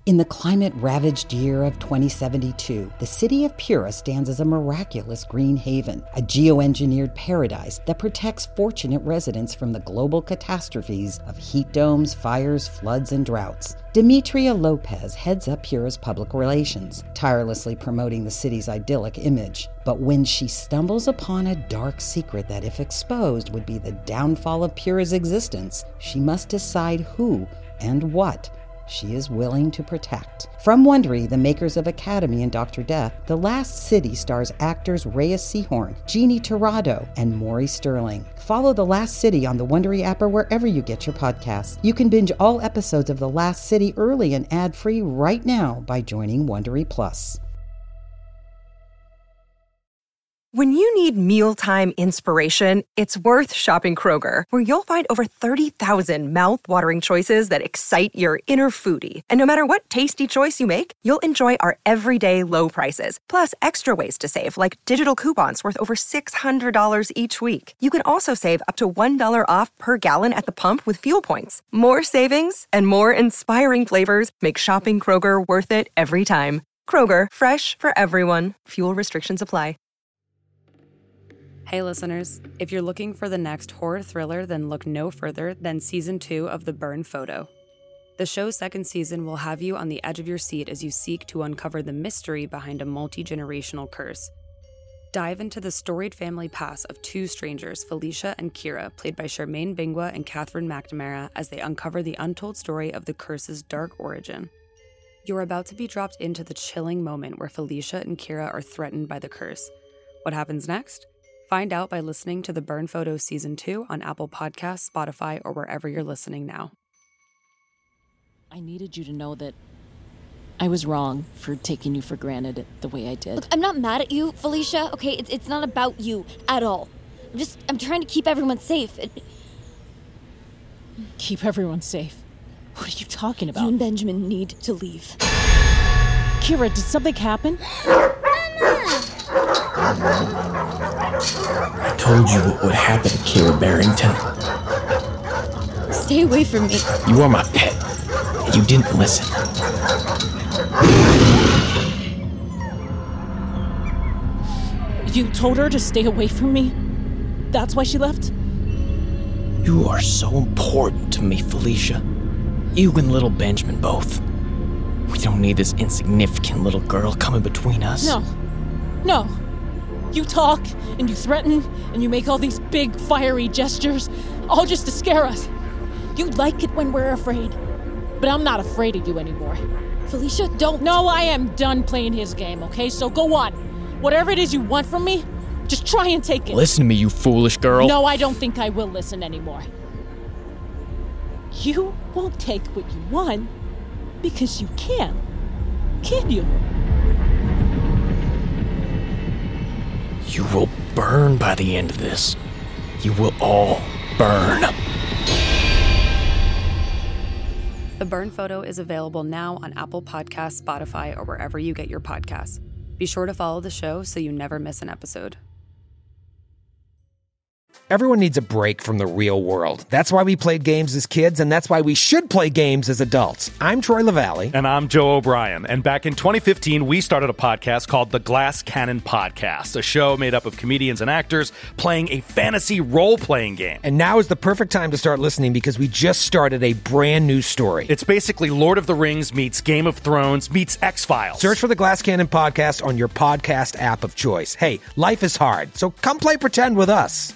In the climate-ravaged year of 2072, the city of Pura stands as a miraculous green haven, a geoengineered paradise that protects fortunate residents from the global catastrophes of heat domes, fires, floods, and droughts. Demetria Lopez heads up Pura's public relations, tirelessly promoting the city's idyllic image. But when she stumbles upon a dark secret that, if exposed, would be the downfall of Pura's existence, she must decide who and what she is willing to protect. From Wondery, the makers of Academy and Dr. Death, The Last City stars actors Reyes Sehorn, Jeannie Torrado, and Maury Sterling. Follow The Last City on the Wondery app or wherever you get your podcasts. You can binge all episodes of The Last City early and ad-free right now by joining Wondery Plus. When you need mealtime inspiration, it's worth shopping Kroger, where you'll find over 30,000 mouth-watering choices that excite your inner foodie. And no matter what tasty choice you make, you'll enjoy our everyday low prices, plus extra ways to save, like digital coupons worth over $600 each week. You can also save up to $1 off per gallon at the pump with fuel points. More savings and more inspiring flavors make shopping Kroger worth it every time. Kroger, fresh for everyone. Fuel restrictions apply. Hey listeners, if you're looking for the next horror thriller, then look no further than Season 2 of The Burn Photo. The show's second season will have you on the edge of your seat as you seek to uncover the mystery behind a multi-generational curse. Dive into the storied family past of two strangers, Felicia and Kira, played by Charmaine Bingwa and Catherine McNamara, as they uncover the untold story of the curse's dark origin. You're about to be dropped into the chilling moment where Felicia and Kira are threatened by the curse. What happens next? Find out by listening to The Burn Photo Season 2 on Apple Podcasts, Spotify, or wherever you're listening now. I needed you to know that I was wrong for taking you for granted the way I did. Look, I'm not mad at you, Felicia, okay? It's not about you at all. I'm trying to keep everyone safe. Keep everyone safe? What are you talking about? You and Benjamin need to leave. Kira, did something happen? I told you what would happen, Kira Barrington. Stay away from me. You are my pet, and you didn't listen. You told her to stay away from me? That's why she left? You are so important to me, Felicia. You and little Benjamin both. We don't need this insignificant little girl coming between us. No. You talk, and you threaten, and you make all these big, fiery gestures, all just to scare us. You like it when we're afraid. But I'm not afraid of you anymore. Felicia, don't. No, I am done playing his game, okay? So go on. Whatever it is you want from me, just try and take it. Listen to me, you foolish girl. No, I don't think I will listen anymore. You won't take what you want because you can you? You will burn by the end of this. You will all burn. The Burn Photo is available now on Apple Podcasts, Spotify, or wherever you get your podcasts. Be sure to follow the show so you never miss an episode. Everyone needs a break from the real world. That's why we played games as kids, and that's why we should play games as adults. I'm Troy LaValle. And I'm Joe O'Brien. And back in 2015, we started a podcast called the Glass Cannon Podcast, a show made up of comedians and actors playing a fantasy role-playing game. And now is the perfect time to start listening because we just started a brand new story. It's basically Lord of the Rings meets Game of Thrones meets X-Files. Search for the Glass Cannon Podcast on your podcast app of choice. Hey, life is hard, so come play pretend with us.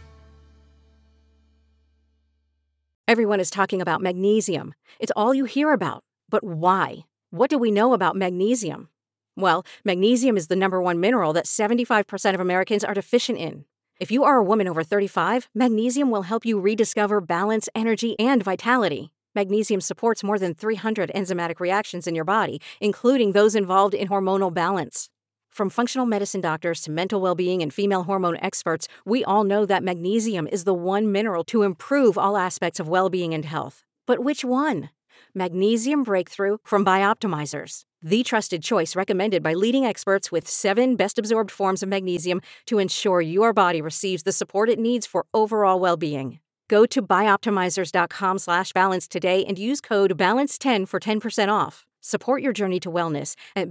Everyone is talking about magnesium. It's all you hear about. But why? What do we know about magnesium? Well, magnesium is the number one mineral that 75% of Americans are deficient in. If you are a woman over 35, magnesium will help you rediscover balance, energy, and vitality. Magnesium supports more than 300 enzymatic reactions in your body, including those involved in hormonal balance. From functional medicine doctors to mental well-being and female hormone experts, we all know that magnesium is the one mineral to improve all aspects of well-being and health. But which one? Magnesium Breakthrough from Bioptimizers, the trusted choice recommended by leading experts with 7 best-absorbed forms of magnesium to ensure your body receives the support it needs for overall well-being. Go to bioptimizers.com/balance today and use code BALANCE10 for 10% off. Support your journey to wellness at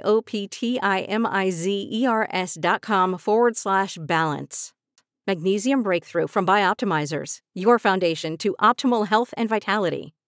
bioptimizers.com/balance. Magnesium Breakthrough from Bioptimizers, your foundation to optimal health and vitality.